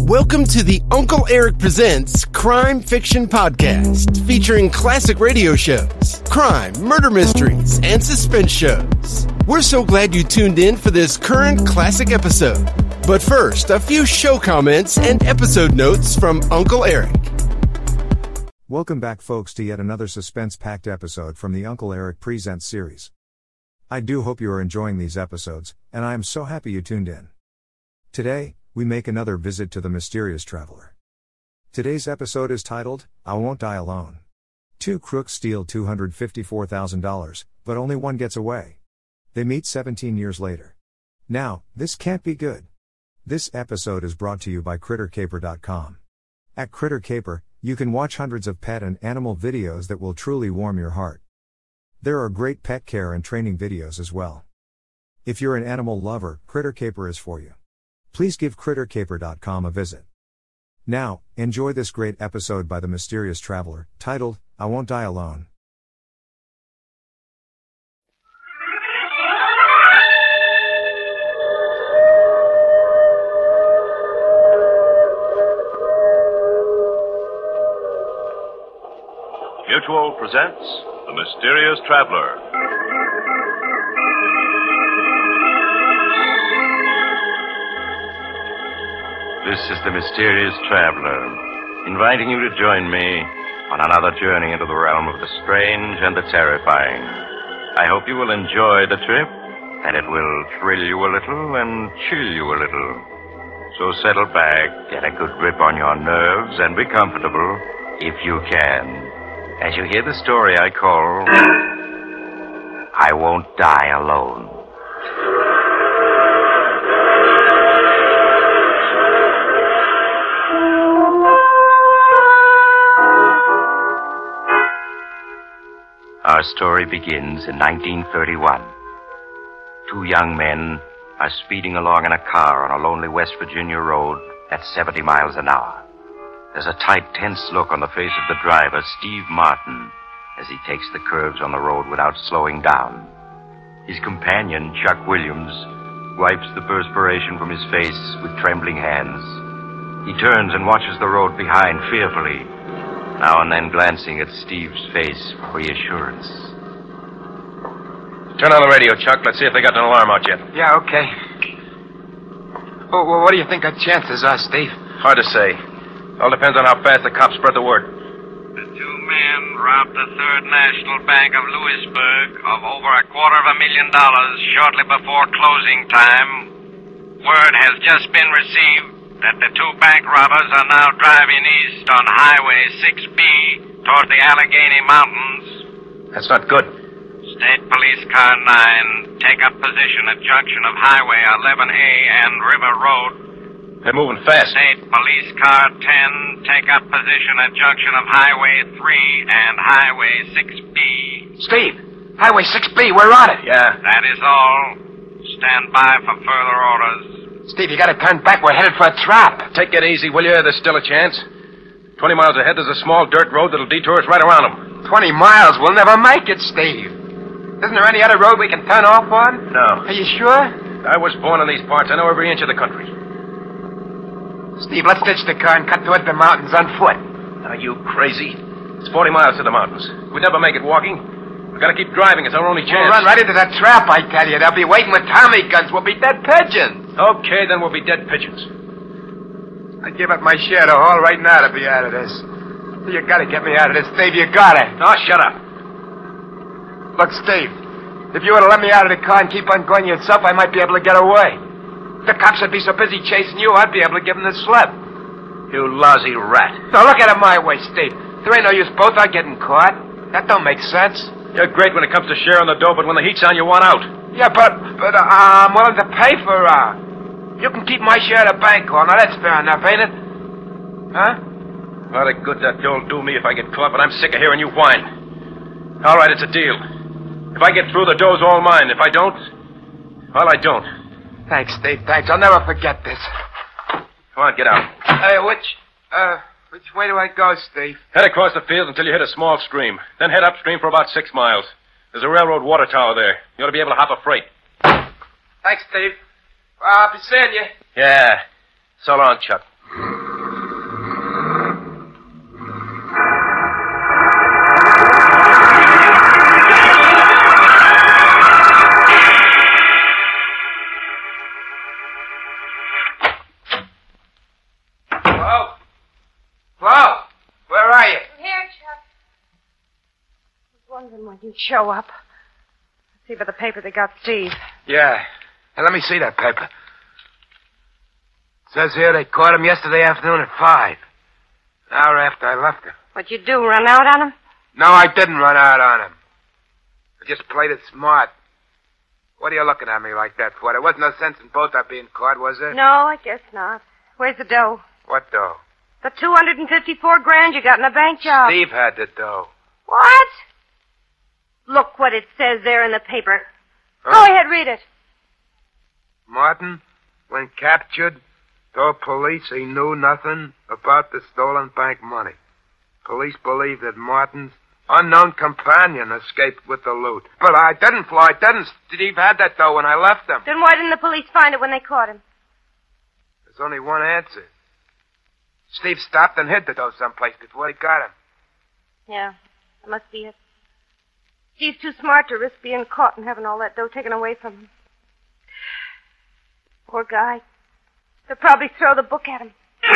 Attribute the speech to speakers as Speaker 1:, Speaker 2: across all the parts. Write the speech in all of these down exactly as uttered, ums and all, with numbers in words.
Speaker 1: Welcome to the Uncle Eric Presents Crime Fiction Podcast, featuring classic radio shows, crime, murder mysteries, and suspense shows. We're so glad you tuned in for this current classic episode. But first, a few show comments and episode notes from Uncle Eric.
Speaker 2: Welcome back, folks, to yet another suspense-packed episode from the Uncle Eric Presents series. I do hope you are enjoying these episodes, and I am so happy you tuned in. Today, we make another visit to the mysterious traveler. Today's episode is titled, I Won't Die Alone. Two crooks steal two hundred fifty-four thousand dollars, but only one gets away. They meet seventeen years later. Now, this can't be good. This episode is brought to you by Critter Caper dot com. At Critter Caper, you can watch hundreds of pet and animal videos that will truly warm your heart. There are great pet care and training videos as well. If you're an animal lover, Critter Caper is for you. Please give Critter Caper dot com a visit. Now, enjoy this great episode by the mysterious traveler, titled, I Won't Die Alone.
Speaker 3: Mutual presents The Mysterious Traveler. This is The Mysterious Traveler, inviting you to join me on another journey into the realm of the strange and the terrifying. I hope you will enjoy the trip, and it will thrill you a little and chill you a little. So settle back, get a good grip on your nerves, and be comfortable, if you can, as you hear the story I call, I Won't Die Alone. Our story begins in nineteen thirty-one. Two young men are speeding along in a car on a lonely West Virginia road at seventy miles an hour. There's a tight, tense look on the face of the driver, Steve Martin, as he takes the curves on the road without slowing down. His companion, Chuck Williams, wipes the perspiration from his face with trembling hands. He turns and watches the road behind fearfully, now and then glancing at Steve's face for reassurance.
Speaker 4: Turn on the radio, Chuck. Let's see if they got an alarm out yet.
Speaker 5: Yeah, okay. Oh, well, what do you think our chances are, Steve?
Speaker 4: Hard to say. All depends on how fast the cops spread the word.
Speaker 6: The two men robbed the Third National Bank of Louisburg of over a quarter of a million dollars shortly before closing time. Word has just been received that the two bank robbers are now driving east on Highway six B toward the Allegheny Mountains.
Speaker 4: That's not good.
Speaker 6: State Police Car nine take up position at junction of Highway eleven A and River Road.
Speaker 4: They're moving fast.
Speaker 6: State Police Car ten take up position at junction of Highway three and Highway six B.
Speaker 5: Steve, Highway six B, we're on it.
Speaker 4: Yeah.
Speaker 6: That is all. Stand by for further orders.
Speaker 5: Steve, you gotta turn back. We're headed for a trap.
Speaker 4: Take it easy, will you? There's still a chance. Twenty miles ahead, there's a small dirt road that'll detour us right around them.
Speaker 5: Twenty miles? We'll never make it, Steve. Isn't there any other road we can turn off on?
Speaker 4: No.
Speaker 5: Are you sure?
Speaker 4: I was born in these parts. I know every inch of the country.
Speaker 5: Steve, let's ditch the car and cut toward the mountains on foot.
Speaker 4: Are you crazy? It's forty miles to the mountains. We'd never make it walking. We've got to keep driving. It's our only chance.
Speaker 5: We'll run right into that trap, I tell you. They'll be waiting with Tommy guns. We'll be dead pigeons.
Speaker 4: Okay, then we'll be dead pigeons.
Speaker 5: I'd give up my share of the haul right now to be out of this. You gotta get me out of this, Steve. You gotta.
Speaker 4: Oh, shut up.
Speaker 5: Look, Steve, if you were to let me out of the car and keep on going yourself, I might be able to get away. The cops would be so busy chasing you, I'd be able to give them the slip.
Speaker 4: You lousy rat.
Speaker 5: Now, look at it my way, Steve. There ain't no use both are getting caught. That don't make sense.
Speaker 4: You're great when it comes to sharing the dough, but when the heat's on, you want out.
Speaker 5: Yeah, but, but uh, I'm willing to pay for, uh... You can keep my share of the bank call. Now, that's fair enough, ain't it? Huh?
Speaker 4: A lot of good that dought'll do me if I get caught, but I'm sick of hearing you whine. All right, it's a deal. If I get through, the dough's all mine. If I don't, well, I don't.
Speaker 5: Thanks, Steve, thanks. I'll never forget this.
Speaker 4: Come on, get out.
Speaker 5: Hey, which, uh, which way do I go, Steve?
Speaker 4: Head across the fields until you hit a small stream. Then head upstream for about six miles. There's a railroad water tower there. You ought to be able to hop a freight.
Speaker 5: Thanks, Steve. Uh, I'll be seeing you.
Speaker 4: Yeah. So long, Chuck.
Speaker 7: Didn't show up. See by the paper they got Steve.
Speaker 5: Yeah. Hey, let me see that paper. It says here they caught him yesterday afternoon at five. An hour after I left him.
Speaker 7: What'd you do, run out on him?
Speaker 5: No, I didn't run out on him. I just played it smart. What are you looking at me like that for? There wasn't no sense in both our being caught, was there?
Speaker 7: No, I guess not. Where's the dough?
Speaker 5: What dough?
Speaker 7: The two hundred fifty-four grand you got in a bank job.
Speaker 5: Steve had the dough.
Speaker 7: What? Look what it says there in the paper.
Speaker 5: Huh?
Speaker 7: Go ahead, read it.
Speaker 5: Martin, when captured, told police he knew nothing about the stolen bank money. Police believe that Martin's unknown companion escaped with the loot. But I didn't, Floyd. Didn't. Steve had that dough when I left him.
Speaker 7: Then why didn't the police find it when they caught him?
Speaker 5: There's only one answer. Steve stopped and hid the dough someplace before he got him.
Speaker 7: Yeah, that must be it. Steve's too smart to risk being caught and having all that dough taken away from him. Poor guy. They'll probably throw the book at him.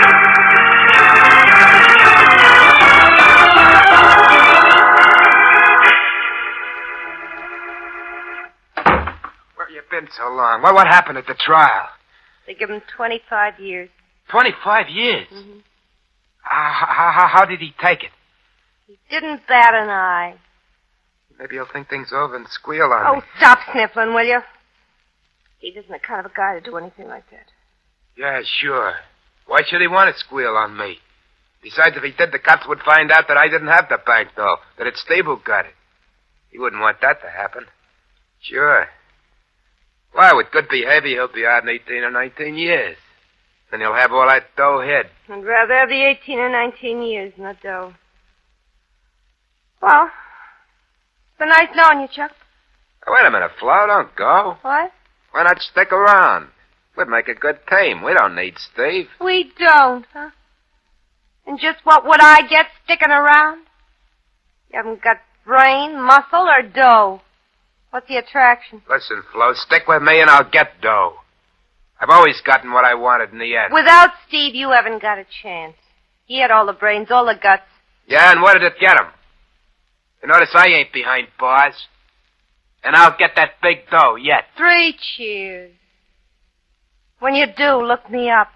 Speaker 5: Where you been so long? What, what happened at the trial?
Speaker 7: They give him twenty-five years.
Speaker 5: Twenty-five years?
Speaker 7: Mm-hmm.
Speaker 5: How, how, how did he take it?
Speaker 7: He didn't bat an eye.
Speaker 5: Maybe he'll think things over and squeal on
Speaker 7: Oh,
Speaker 5: me.
Speaker 7: stop sniffling, will you? Steve isn't the kind of a guy to do anything like that.
Speaker 5: Yeah, sure. Why should he want to squeal on me? Besides, if he did, the cops would find out that I didn't have the bank, though. That it's Steve who got it. He wouldn't want that to happen. Sure. Why, with good behavior, he'll be out in eighteen or nineteen years. Then he'll have all that dough hid.
Speaker 7: I'd rather have the eighteen or nineteen years than the dough. Well, it's been nice knowing you, Chuck.
Speaker 5: Oh, wait a minute, Flo. Don't go.
Speaker 7: What?
Speaker 5: Why not stick around? We'd make a good team. We don't need Steve.
Speaker 7: We don't, huh? And just what would I get sticking around? You haven't got brain, muscle, or dough. What's the attraction?
Speaker 5: Listen, Flo, stick with me and I'll get dough. I've always gotten what I wanted in the end.
Speaker 7: Without Steve, you haven't got a chance. He had all the brains, all the guts.
Speaker 5: Yeah, and what did it get him? You notice I ain't behind bars. And I'll get that big dough yet.
Speaker 7: Three cheers. When you do, look me up.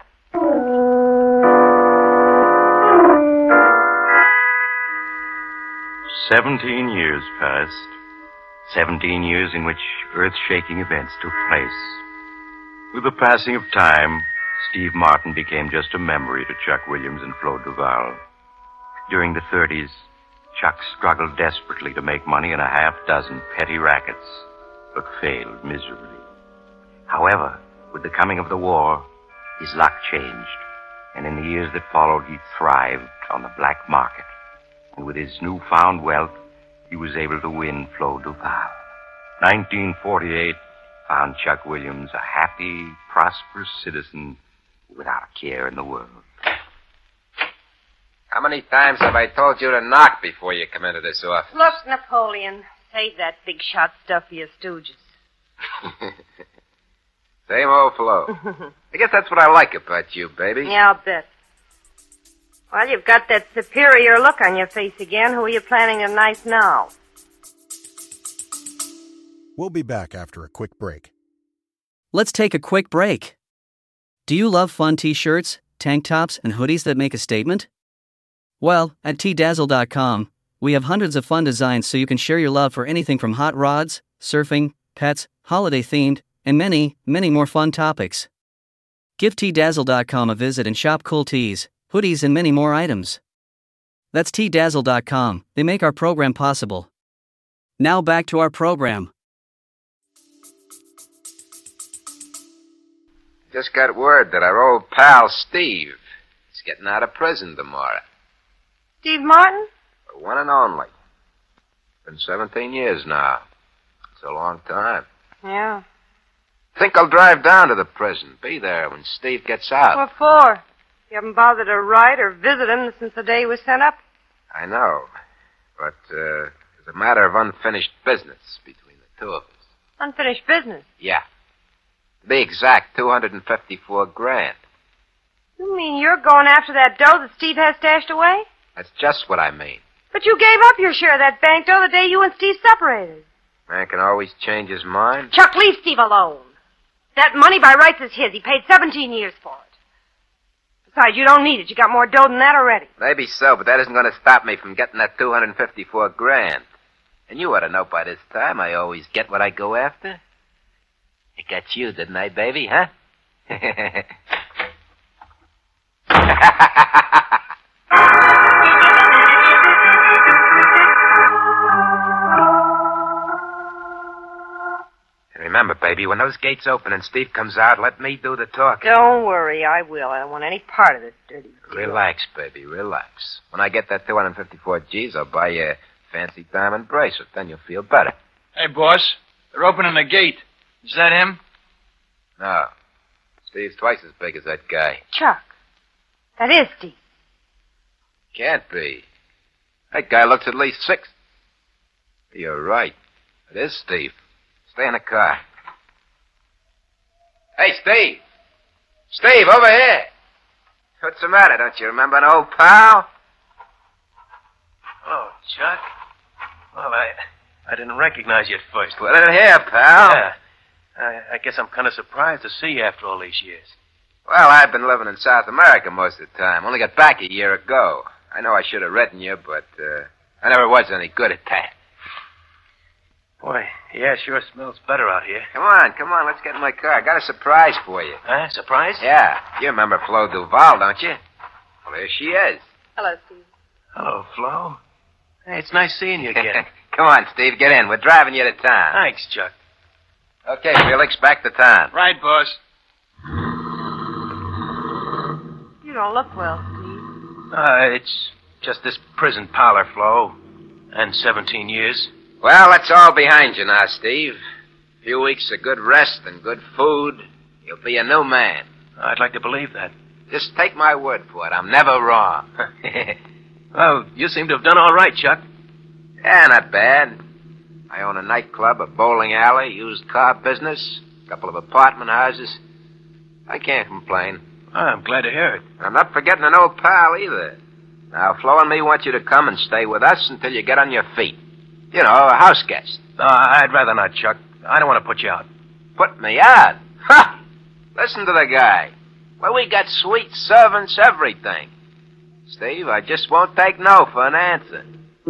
Speaker 3: Seventeen years passed. Seventeen years in which earth-shaking events took place. With the passing of time, Steve Martin became just a memory to Chuck Williams and Flo Duval. During the thirties, Chuck struggled desperately to make money in a half dozen petty rackets, but failed miserably. However, with the coming of the war, his luck changed, and in the years that followed, he thrived on the black market. And with his newfound wealth, he was able to win Flo Duval. nineteen forty-eight found Chuck Williams a happy, prosperous citizen without a care in the world.
Speaker 5: How many times have I told you to knock before you come into this office?
Speaker 7: Look, Napoleon, save that big shot stuff for your stooges.
Speaker 5: Same old Flo. I guess that's what I like about you, baby.
Speaker 7: Yeah, I'll bet. Well, you've got that superior look on your face again. Who are you planning to knife now?
Speaker 8: We'll be back after a quick break.
Speaker 9: Let's take a quick break. Do you love fun t-shirts, tank tops, and hoodies that make a statement? Well, at T Dazzle dot com, we have hundreds of fun designs so you can share your love for anything from hot rods, surfing, pets, holiday-themed, and many, many more fun topics. Give T Dazzle dot com a visit and shop cool tees, hoodies, and many more items. That's T Dazzle dot com. They make our program possible. Now back to our program.
Speaker 5: Just got word that our old pal Steve is getting out of prison tomorrow.
Speaker 7: Steve Martin?
Speaker 5: The one and only. Been seventeen years now. It's a long time.
Speaker 7: Yeah.
Speaker 5: Think I'll drive down to the prison. Be there when Steve gets out.
Speaker 7: What for? You haven't bothered to write or visit him since the day he was sent up?
Speaker 5: I know. But, uh, it's a matter of unfinished business between the two of us.
Speaker 7: Unfinished business?
Speaker 5: Yeah. To be exact, two hundred fifty-four grand.
Speaker 7: You mean you're going after that dough that Steve has stashed away?
Speaker 5: That's just what I mean.
Speaker 7: But you gave up your share of that bank dough the day you and Steve separated.
Speaker 5: Man can always change his mind.
Speaker 7: Chuck, leave Steve alone. That money by rights is his. He paid seventeen years for it. Besides, you don't need it. You got more dough than that already.
Speaker 5: Maybe so, but that isn't going to stop me from getting that two hundred fifty-four grand. And you ought to know by this time I always get what I go after. I got you, didn't I, baby, huh? Remember, baby, when those gates open and Steve comes out, let me do the talking.
Speaker 7: Don't worry, I will. I don't want any part of this dirty deal.
Speaker 5: Relax, baby, relax. When I get that two hundred fifty-four G's, I'll buy you a fancy diamond bracelet. Then you'll feel better.
Speaker 10: Hey, boss, they're opening the gate. Is that him?
Speaker 5: No. Steve's twice as big as that guy.
Speaker 7: Chuck, that is Steve.
Speaker 5: Can't be. That guy looks at least six. You're right. It is Steve. Stay in the car. Hey, Steve. Steve, over here. What's the matter? Don't you remember an old pal?
Speaker 4: Oh, Chuck. Well, I I didn't recognize you at first.
Speaker 5: Put it here, pal.
Speaker 4: Yeah. I, I guess I'm kind of surprised to see you after all these years.
Speaker 5: Well, I've been living in South America most of the time. Only got back a year ago. I know I should have written you, but uh, I never was any good at that.
Speaker 4: Boy, yeah, sure smells better out here.
Speaker 5: Come on, come on, let's get in my car. I got a surprise for you.
Speaker 4: Huh? Surprise?
Speaker 5: Yeah. You remember Flo Duval, don't you? Well, there she is.
Speaker 7: Hello, Steve.
Speaker 4: Hello, Flo. Hey, it's nice seeing you again.
Speaker 5: Come on, Steve, get in. We're driving you to town.
Speaker 4: Thanks, Chuck.
Speaker 5: Okay, Felix, back to town.
Speaker 10: Right, boss.
Speaker 7: You don't look well, Steve.
Speaker 4: Uh, it's just this prison parlor, Flo. And seventeen years.
Speaker 5: Well, that's all behind you now, Steve. A few weeks of good rest and good food. You'll be a new man.
Speaker 4: I'd like to believe that.
Speaker 5: Just take my word for it. I'm never wrong.
Speaker 4: Well, you seem to have done all right, Chuck.
Speaker 5: Yeah, not bad. I own a nightclub, a bowling alley, used car business, a couple of apartment houses. I can't complain.
Speaker 4: I'm glad to hear it.
Speaker 5: I'm not forgetting an old pal either. Now, Flo and me want you to come and stay with us until you get on your feet. You know, a house guest.
Speaker 4: Uh, I'd rather not, Chuck. I don't want to put you out.
Speaker 5: Put me out? Ha! Listen to the guy. Well, we got suite servants, everything. Steve, I just won't take no for an answer.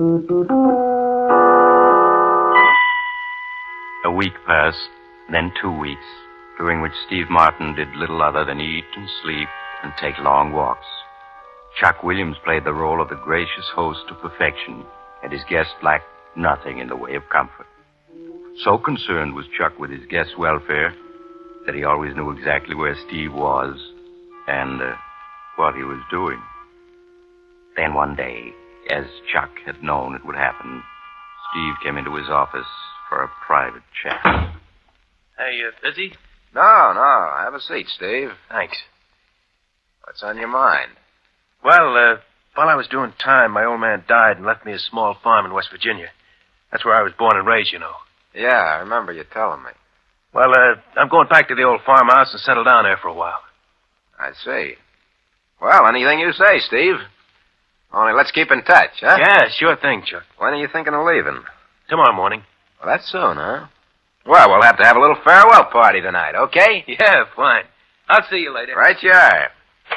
Speaker 3: A week passed, then two weeks, during which Steve Martin did little other than eat and sleep and take long walks. Chuck Williams played the role of the gracious host to perfection, and his guest lacked nothing in the way of comfort. So concerned was Chuck with his guest's welfare that he always knew exactly where Steve was and uh, what he was doing. Then one day, as Chuck had known it would happen, Steve came into his office for a private chat.
Speaker 4: Hey, you busy?
Speaker 5: No, no. Have a seat, Steve.
Speaker 4: Thanks.
Speaker 5: What's on your mind?
Speaker 4: Well, uh, while I was doing time, my old man died and left me a small farm in West Virginia. That's where I was born and raised, you know.
Speaker 5: Yeah, I remember you telling me.
Speaker 4: Well, uh, I'm going back to the old farmhouse and settle down there for a while.
Speaker 5: I see. Well, anything you say, Steve. Only let's keep in touch, huh?
Speaker 4: Yeah, sure thing, Chuck.
Speaker 5: When are you thinking of leaving?
Speaker 4: Tomorrow morning.
Speaker 5: Well, that's soon, huh? Well, we'll have to have a little farewell party tonight, okay?
Speaker 4: Yeah, fine. I'll see you later.
Speaker 5: Right you are.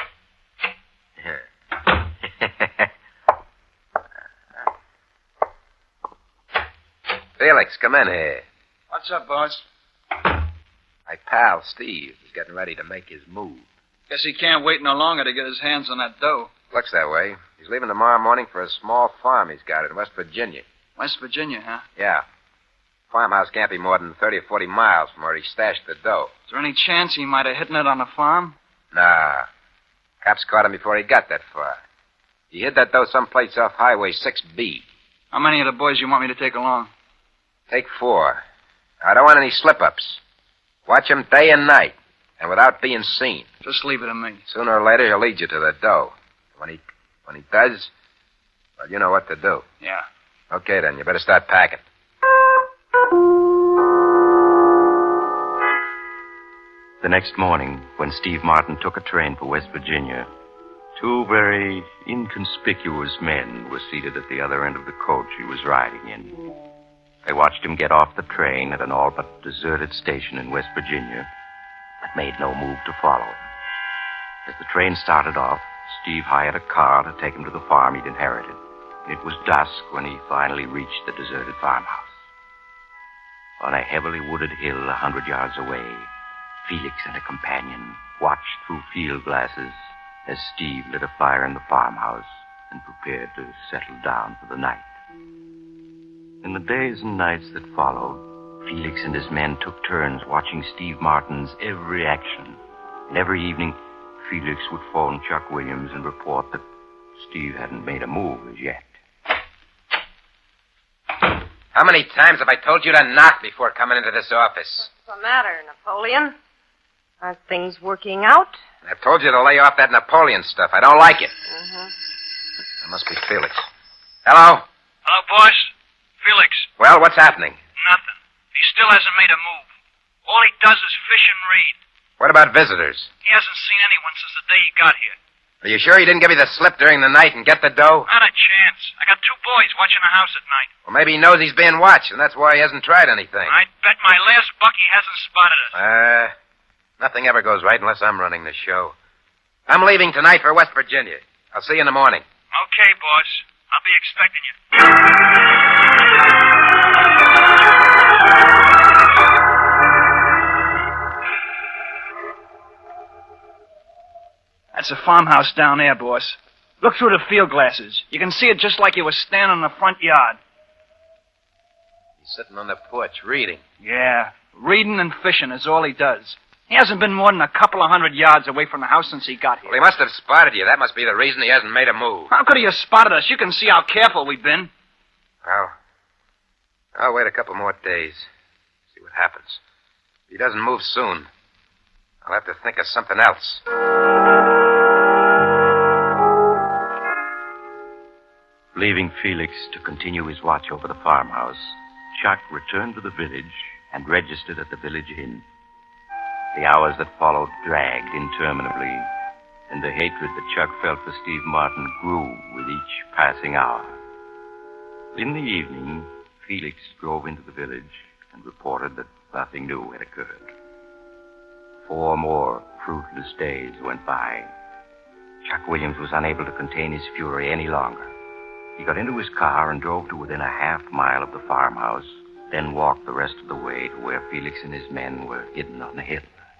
Speaker 5: Felix, come in here.
Speaker 10: What's up, boss?
Speaker 5: My pal, Steve, is getting ready to make his move.
Speaker 10: Guess he can't wait no longer to get his hands on that dough.
Speaker 5: Looks that way. He's leaving tomorrow morning for a small farm he's got in West Virginia.
Speaker 10: West Virginia, huh?
Speaker 5: Yeah. Farmhouse can't be more than thirty or forty miles from where he stashed the dough.
Speaker 10: Is there any chance he might have hidden it on a farm?
Speaker 5: Nah. Cops caught him before he got that far. He hid that dough someplace off Highway six B.
Speaker 10: How many of the boys you want me to take along?
Speaker 5: Take four. I don't want any slip-ups. Watch him day and night, and without being seen.
Speaker 10: Just leave it to me.
Speaker 5: Sooner or later, he'll lead you to the dough. When he, when he does, well, you know what to do.
Speaker 10: Yeah.
Speaker 5: Okay, then. You better start packing.
Speaker 3: The next morning, when Steve Martin took a train for West Virginia, Two very inconspicuous men were seated at the other end of the coach he was riding in. They watched him get off the train at an all but deserted station in West Virginia, but made no move to follow him. As the train started off, Steve hired a car to take him to the farm he'd inherited. It was dusk when he finally reached the deserted farmhouse. On a heavily wooded hill a hundred yards away, Felix and a companion watched through field glasses as Steve lit a fire in the farmhouse and prepared to settle down for the night. In the days and nights that followed, Felix and his men took turns watching Steve Martin's every action. And every evening, Felix would phone Chuck Williams and report that Steve hadn't made a move as yet.
Speaker 5: How many times have I told you to knock before coming into this office?
Speaker 7: What's the matter, Napoleon? Are things working out?
Speaker 5: I've told you to lay off that Napoleon stuff. I don't like it.
Speaker 7: Mm-hmm.
Speaker 5: That must be Felix. Hello?
Speaker 6: Hello, boss. Felix.
Speaker 5: Well, what's happening?
Speaker 6: Nothing. He still hasn't made a move. All he does is fish and read.
Speaker 5: What about visitors?
Speaker 6: He hasn't seen anyone since the day he got here.
Speaker 5: Are you sure he didn't give you the slip during the night and get the dough?
Speaker 6: Not a chance. I got two boys watching the house at night.
Speaker 5: Well, maybe he knows he's being watched, and that's why he hasn't tried anything.
Speaker 6: I'd bet my last buck he hasn't spotted us.
Speaker 5: Uh, nothing ever goes right unless I'm running the show. I'm leaving tonight for West Virginia. I'll see you in the morning.
Speaker 6: Okay, boss. I'll be expecting you.
Speaker 10: That's a farmhouse down there, boss. Look through the field glasses. You can see it just like you were standing in the front yard.
Speaker 5: He's sitting on the porch reading.
Speaker 10: Yeah, reading and fishing is all he does. He hasn't been more than a couple of hundred yards away from the house since he got here.
Speaker 5: Well, he must have spotted you. That must be the reason he hasn't made a move.
Speaker 10: How could he have spotted us? You can see how careful we've been.
Speaker 5: Well, I'll wait a couple more days. See what happens. If he doesn't move soon, I'll have to think of something else.
Speaker 3: Leaving Felix to continue his watch over the farmhouse, Chuck returned to the village and registered at the village inn. The hours that followed dragged interminably, and the hatred that Chuck felt for Steve Martin grew with each passing hour. In the evening, Felix drove into the village and reported that nothing new had occurred. Four more fruitless days went by. Chuck Williams was unable to contain his fury any longer. He got into his car and drove to within a half mile of the farmhouse, then walked the rest of the way to where Felix and his men were hidden on the hill.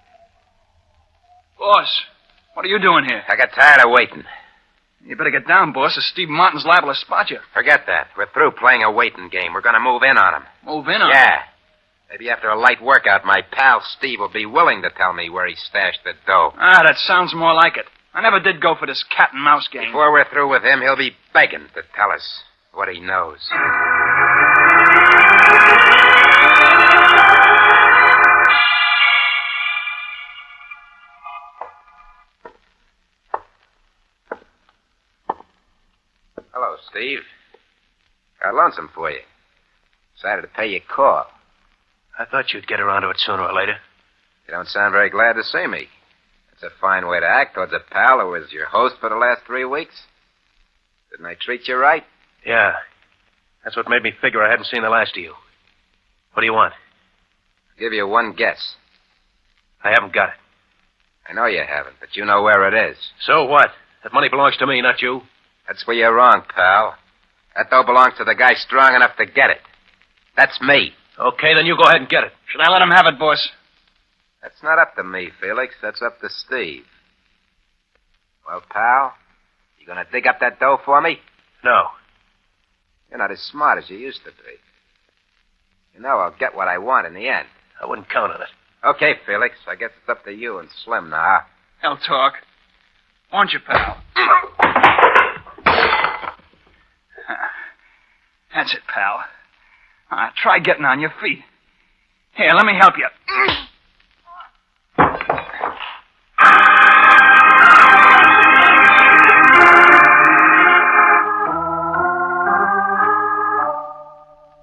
Speaker 10: Boss, what are you doing here?
Speaker 5: I got tired of waiting.
Speaker 10: You better get down, boss, or Steve Martin's liable to spot you.
Speaker 5: Forget that. We're through playing a waiting game. We're going to move in on him.
Speaker 10: Move in on
Speaker 5: Yeah.
Speaker 10: him?
Speaker 5: Maybe after a light workout, my pal Steve will be willing to tell me where he stashed the dough.
Speaker 10: Ah, that sounds more like it. I never did go for this cat and mouse game.
Speaker 5: Before we're through with him, he'll be begging to tell us what he knows. Hello, Steve. Got lonesome for you. Decided to pay you a call.
Speaker 4: I thought you'd get around to it sooner or later.
Speaker 5: You don't sound very glad to see me. It's a fine way to act towards a pal who was your host for the last three weeks. Didn't I treat you right?
Speaker 4: Yeah. That's what made me figure I hadn't seen the last of you. What do you want?
Speaker 5: I'll give you one guess.
Speaker 4: I haven't got it.
Speaker 5: I know you haven't, but you know where it is.
Speaker 4: So what? That money belongs to me, not you.
Speaker 5: That's where you're wrong, pal. That dough belongs to the guy strong enough to get it. That's me.
Speaker 4: Okay, then you go ahead and get it.
Speaker 10: Should I let him have it, boss?
Speaker 5: That's not up to me, Felix. That's up to Steve. Well, pal, you gonna dig up that dough for me?
Speaker 4: No.
Speaker 5: You're not as smart as you used to be. You know I'll get what I want in the end.
Speaker 4: I wouldn't count on it.
Speaker 5: Okay, Felix. I guess it's up to you and Slim now.
Speaker 10: Hell talk. Won't you, pal? That's it, pal. Uh, try getting on your feet. Here, let me help you.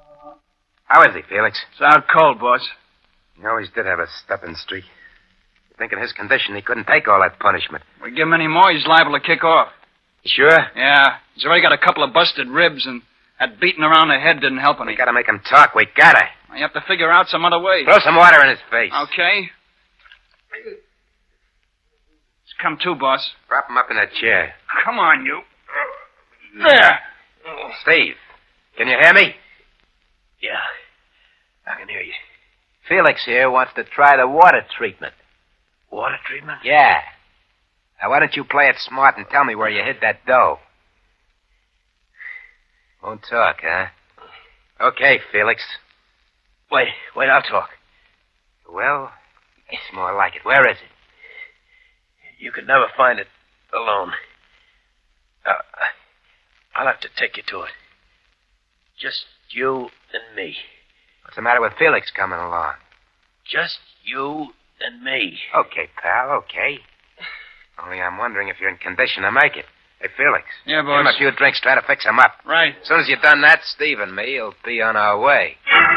Speaker 5: How is he, Felix?
Speaker 10: It's out cold, boss.
Speaker 5: He always did have a stepping streak. You think in his condition he couldn't take all that punishment.
Speaker 10: We give him any more, he's liable to kick off.
Speaker 5: You sure?
Speaker 10: Yeah. He's already got a couple of busted ribs, and that beating around the head didn't help any.
Speaker 5: We gotta make him talk. We gotta.
Speaker 10: You have to figure out some other way.
Speaker 5: Throw some water in his face.
Speaker 10: Okay. Let's come to, boss.
Speaker 5: Prop him up in that chair.
Speaker 10: Come on, you. There.
Speaker 5: Steve, can you hear me?
Speaker 11: Yeah, I can hear you. Felix here wants to try the water treatment.
Speaker 5: Water treatment? Yeah. Now, why don't you play it smart and tell me where you hid that dough? Won't talk, huh? Okay, Felix.
Speaker 11: Wait, wait, I'll talk.
Speaker 5: Well, it's more like it. Where is it?
Speaker 11: You could never find it alone. Uh, I'll have to take you to it. Just you and me.
Speaker 5: What's the matter with Felix coming along?
Speaker 11: Just you and me.
Speaker 5: Okay, pal, okay. Only I'm wondering if you're in condition to make it. Hey, Felix.
Speaker 10: Yeah, boss.
Speaker 5: Give him a few drinks, try to fix him up.
Speaker 10: Right.
Speaker 5: As soon as you've done that, Steve and me will be on our way.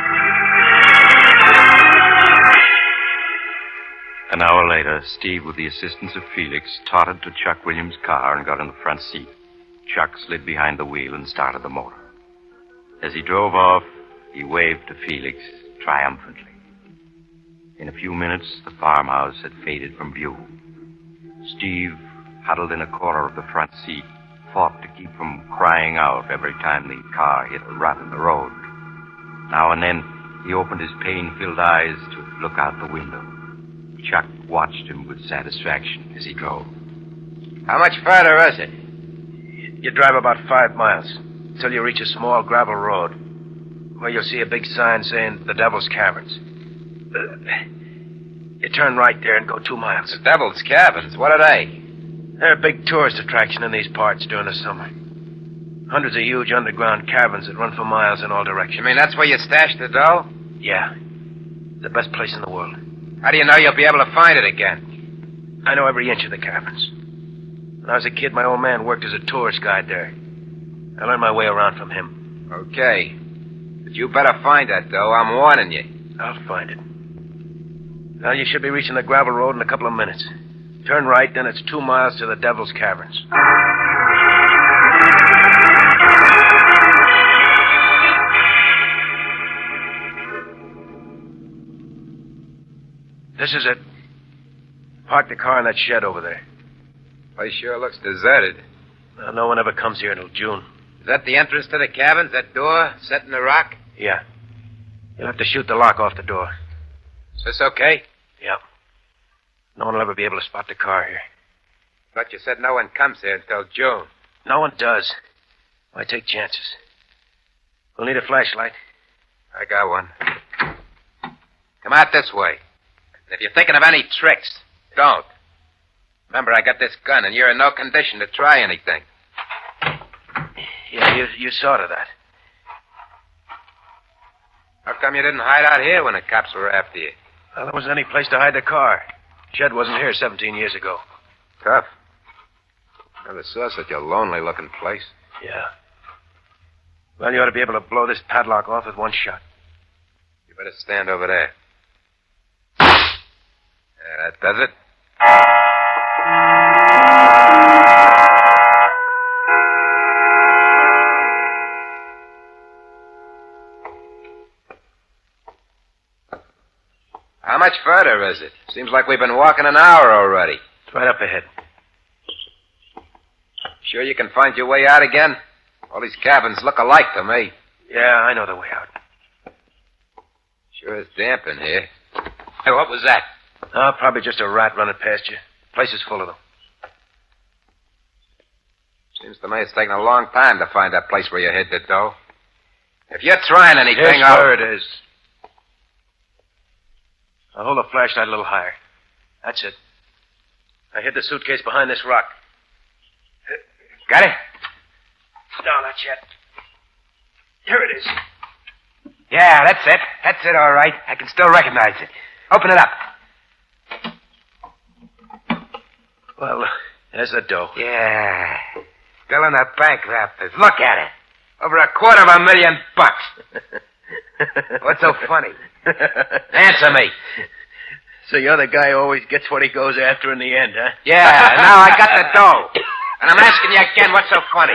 Speaker 3: An hour later, Steve, with the assistance of Felix, tottered to Chuck Williams' car and got in the front seat. Chuck slid behind the wheel and started the motor. As he drove off, he waved to Felix triumphantly. In a few minutes, the farmhouse had faded from view. Steve, huddled in a corner of the front seat, fought to keep from crying out every time the car hit a rut in the road. Now and then, he opened his pain-filled eyes to look out the window. Chuck watched him with satisfaction as he drove.
Speaker 5: How much further is it?
Speaker 11: You drive about five miles until you reach a small gravel road where you'll see a big sign saying the Devil's Caverns. Uh, you turn right there and go two miles.
Speaker 5: The Devil's Caverns? What are they?
Speaker 11: They're a big tourist attraction in these parts during the summer. Hundreds of huge underground caverns that run for miles in all directions.
Speaker 5: You mean that's where you stashed the dough?
Speaker 11: Yeah. The best place in the world.
Speaker 5: How do you know you'll be able to find it again?
Speaker 11: I know every inch of the caverns. When I was a kid, my old man worked as a tourist guide there. I learned my way around from him.
Speaker 5: Okay. But you better find that dough. I'm warning you.
Speaker 11: I'll find it. Well, you should be reaching the gravel road in a couple of minutes. Turn right, then it's two miles to the Devil's Caverns. This is it. Park the car in that shed over there.
Speaker 5: Place sure looks deserted.
Speaker 11: Well, no one ever comes here until June.
Speaker 5: Is that the entrance to the caverns, that door set in the rock?
Speaker 11: Yeah. You'll have to shoot the lock off the door.
Speaker 5: Is this okay?
Speaker 11: Yeah. No one will ever be able to spot the car here.
Speaker 5: But you said no one comes here until June.
Speaker 11: No one does. Why take chances? We'll need a flashlight.
Speaker 5: I got one. Come out this way. If you're thinking of any tricks, don't. Remember, I got this gun, and you're in no condition to try anything.
Speaker 11: Yeah, you, you saw to that.
Speaker 5: How come you didn't hide out here when the cops were after you?
Speaker 11: Well, there wasn't any place to hide the car. Shed wasn't here seventeen years ago.
Speaker 5: Tough. Never saw such a lonely-looking place.
Speaker 11: Yeah. Well, you ought to be able to blow this padlock off with one shot.
Speaker 5: You better stand over there. Yeah, that does it. How much further is it? Seems like we've been walking an hour already.
Speaker 11: It's right up ahead.
Speaker 5: Sure you can find your way out again? All these cabins look alike to me.
Speaker 11: Yeah, I know the way out.
Speaker 5: Sure is damp in here. Hey, what was that?
Speaker 11: Oh, probably just a rat running past you. The place is full of them.
Speaker 5: Seems to me it's taken a long time to find that place where you hid the dough. If you're trying anything,
Speaker 11: Here's
Speaker 5: I'll...
Speaker 11: where it is. I'll hold the flashlight a little higher. That's it. I hid the suitcase behind this rock.
Speaker 5: Got it?
Speaker 11: No, not yet. Here it is.
Speaker 5: Yeah, that's it. That's it, all right. I can still recognize it. Open it up.
Speaker 11: Well, there's the dough.
Speaker 5: Yeah. Still in the bank wrappers. Look at it. Over a quarter of a million bucks. What's so funny? Answer me.
Speaker 11: So you're the guy who always gets what he goes after in the end, huh?
Speaker 5: Yeah, now I got the dough. And I'm asking you again, what's so funny?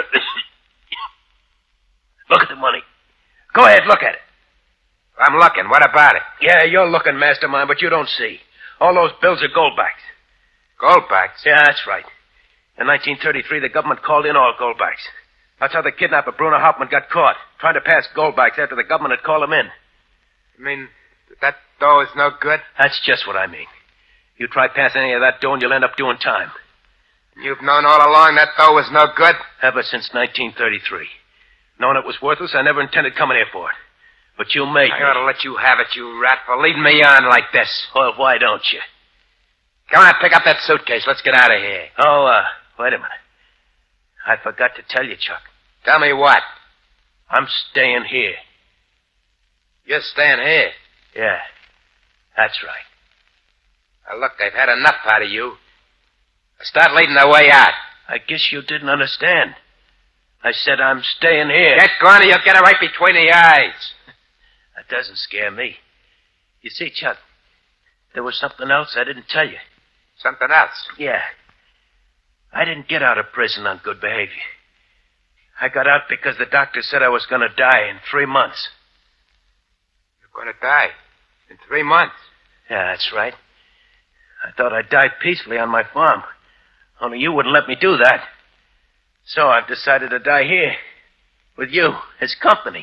Speaker 11: Look at the money. Go ahead, look at it.
Speaker 5: I'm looking. What about it?
Speaker 11: Yeah, you're looking, mastermind, but you don't see. All those bills are goldbacks.
Speaker 5: Goldbacks?
Speaker 11: Yeah, that's right. In nineteen thirty-three, the government called in all goldbacks. That's how the kidnapper Bruno Hauptmann got caught, trying to pass goldbacks after the government had called him in.
Speaker 5: You mean that dough is no good?
Speaker 11: That's just what I mean. You try passing any of that dough and you'll end up doing time.
Speaker 5: You've known all along that dough was no good?
Speaker 11: Ever since nineteen thirty-three. Knowing it was worthless, I never intended coming here for it. But you made
Speaker 5: I
Speaker 11: me.
Speaker 5: ought to let you have it, you rat, for leading me on like this.
Speaker 11: Well, why don't you?
Speaker 5: Come on, pick up that suitcase. Let's get out of here.
Speaker 11: Oh, uh, wait a minute. I forgot to tell you, Chuck.
Speaker 5: Tell me what?
Speaker 11: I'm staying here.
Speaker 5: You're staying here?
Speaker 11: Yeah, that's right.
Speaker 5: Now, look, I've had enough out of you. Start leading the way out.
Speaker 11: I guess you didn't understand. I said I'm staying here.
Speaker 5: Get going or you'll get it right between the eyes.
Speaker 11: That doesn't scare me. You see, Chuck, there was something else I didn't tell you.
Speaker 5: Something else?
Speaker 11: Yeah. I didn't get out of prison on good behavior. I got out because the doctor said I was going to die in three months.
Speaker 5: You're going to die? In three months?
Speaker 11: Yeah, that's right. I thought I'd die peacefully on my farm. Only you wouldn't let me do that. So I've decided to die here. With you, as company.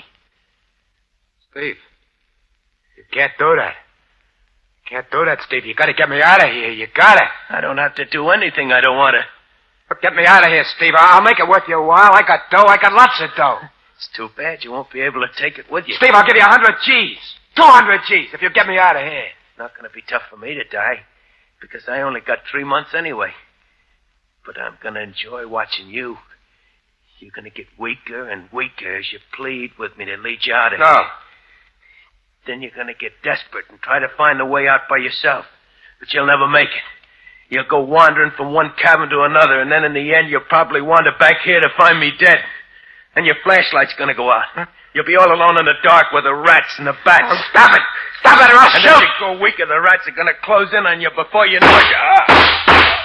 Speaker 5: Steve, you can't do that. You can't do that, Steve. You gotta get me out of here. You gotta.
Speaker 11: I don't have to do anything I don't want to.
Speaker 5: But get me out of here, Steve. I'll make it worth your while. I got dough. I got lots of dough.
Speaker 11: It's too bad you won't be able to take it with you.
Speaker 5: Steve, I'll give you a hundred G's. Two hundred G's if you get me out of here.
Speaker 11: It's not going to be tough for me to die, because I only got three months anyway. But I'm going to enjoy watching you. You're going to get weaker and weaker as you plead with me to lead you out of
Speaker 5: no.
Speaker 11: here. Then you're going to get desperate and try to find a way out by yourself. But you'll never make it. You'll go wandering from one cabin to another, and then in the end you'll probably wander back here to find me dead. And your flashlight's going to go out. Huh? You'll be all alone in the dark with the rats and the bats.
Speaker 5: Oh, stop it! Stop it or I'll
Speaker 11: and
Speaker 5: shoot!
Speaker 11: And as you go weaker, the rats are going to close in on you before you know it. Ah!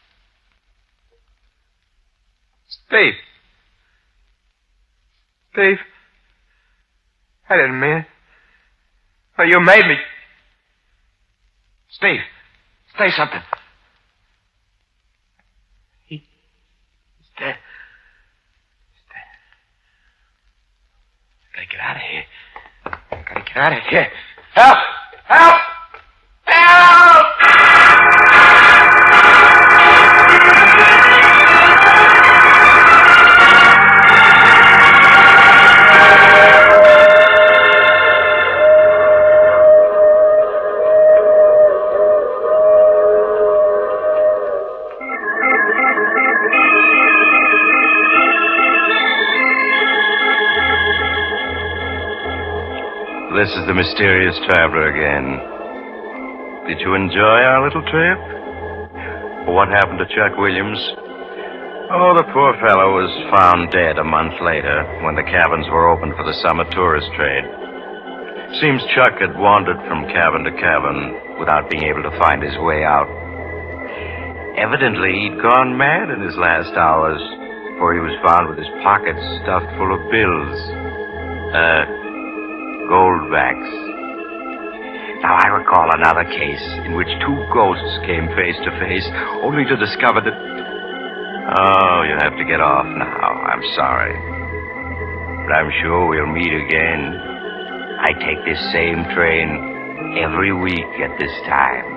Speaker 5: Steve. Steve. I didn't mean it. Oh, you made me. Steve, say something. He, he's dead. He's dead. Gotta get out of here. Gotta get out of here. Help! Help! Help!
Speaker 3: This is the mysterious traveler again. Did you enjoy our little trip? Well, what happened to Chuck Williams? Oh, the poor fellow was found dead a month later when the cabins were open for the summer tourist trade. Seems Chuck had wandered from cabin to cabin without being able to find his way out. Evidently, he'd gone mad in his last hours, for he was found with his pockets stuffed full of bills. Uh... Goldbacks. Now, I recall another case in which two ghosts came face to face, only to discover that... Oh, you have to get off now. I'm sorry. But I'm sure we'll meet again. I take this same train every week at this time.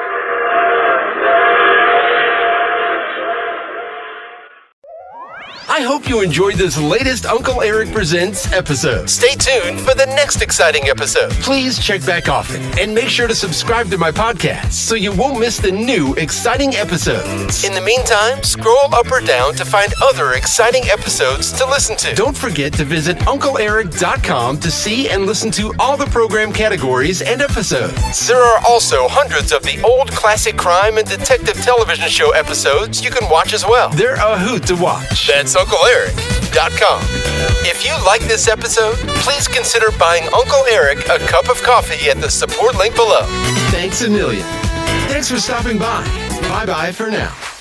Speaker 1: I hope you enjoyed this latest Uncle Eric Presents episode. Stay tuned for the next exciting episode. Please check back often and make sure to subscribe to my podcast so you won't miss the new exciting episodes. In the meantime, scroll up or down to find other exciting episodes to listen to. Don't forget to visit Uncle Eric dot com to see and listen to all the program categories and episodes. There are also hundreds of the old classic crime and detective television show episodes you can watch as well. They're a hoot to watch. That's Uncle Eric dot com. If you like this episode, please consider buying Uncle Eric a cup of coffee at the support link below. Thanks a million. Thanks for stopping by. Bye-bye for now.